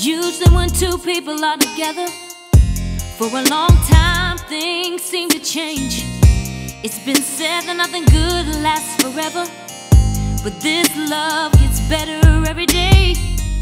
Usually when two people are together for a long time, things seem to change. It's been said that nothing good lasts forever, but this love gets better every day.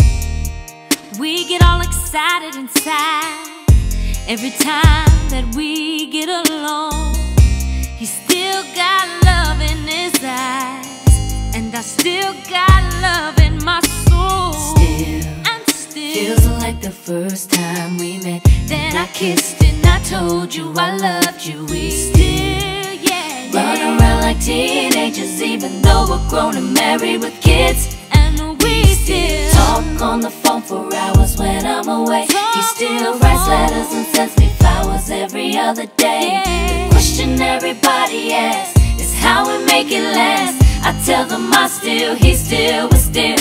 We get all excited inside every time that we get along. He's still got love in his eyes, and I still got love in my soul. Still feels like the first time we met. Then I kissed and I told you I loved you. We still, yeah, run around like teenagers, even though we're grown and married with kids. And we still talk on the phone for hours when I'm away. He still writes letters and sends me flowers every other day. The question everybody asks is how we make it last. I tell them I still, he still, we still.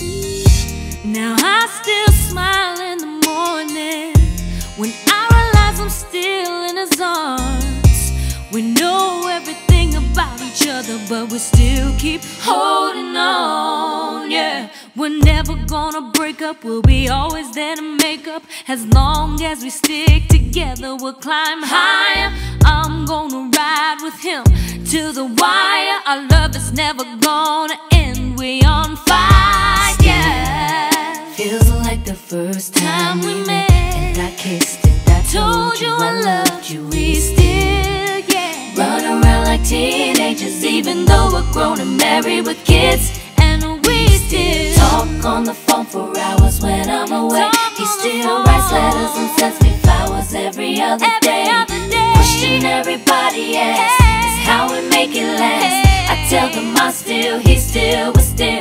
Now I still smile in the morning when I realize I'm still in his arms. We know everything about each other, but we still keep holding on, yeah. We're never gonna break up, we'll be always there to make up. As long as we stick together, we'll climb higher. I'm gonna ride with him to the wire. Our love is never gonna end, we on fire, yeah. Feels like the first time we met, and I kissed and I told you I loved you. We still, yeah, run around like teenagers, even though we're grown and married with kids. And we still talk on the phone for hours when I'm away. He still writes letters and sends me flowers every other day. Question everybody asks is how we make it last. I tell them I still, he still, we still.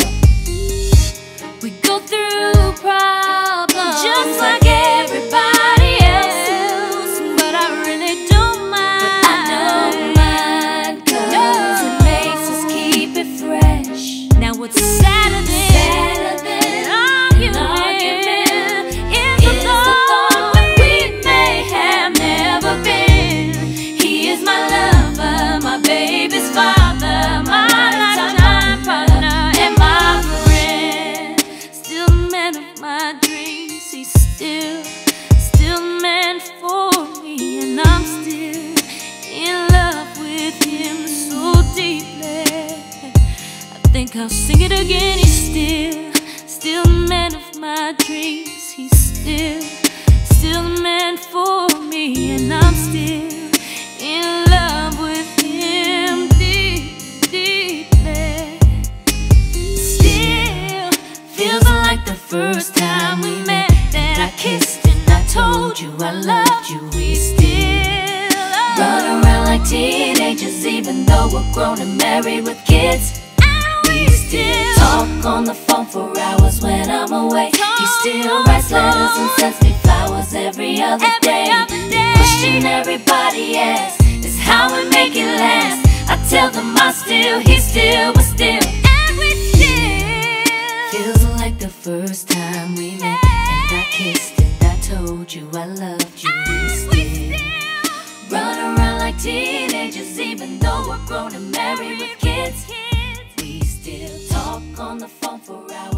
We go through problems just like everybody else, but I really don't mind. But I don't mind, 'cause it makes us keep it fresh. Now what's sadder than argument is the thought we may have never been. He is my lover, my baby's father, my lifetime partner, and my friend. Still the man of my dreams. He's still meant for me, and I'm still in love with him so deeply. I think I'll sing it again. He's still the man of my dreams. He's still the man for me, and I'm still in love with him deeply. Still feels like the first time we met, that I kissed and I told you I loved you. We still run around like teenagers, even though we're grown and married with kids. we still talk on the phone for hours when I'm away. He still writes letters and sends me flowers every other day. Question everybody asks is how we make it last. I tell them I still, he still, we still. and we still Feels like the first time we met, and I kissed and I told you I loved you. We still run around like teenagers, even though we're grown and married with kids. We still talk on the phone for hours.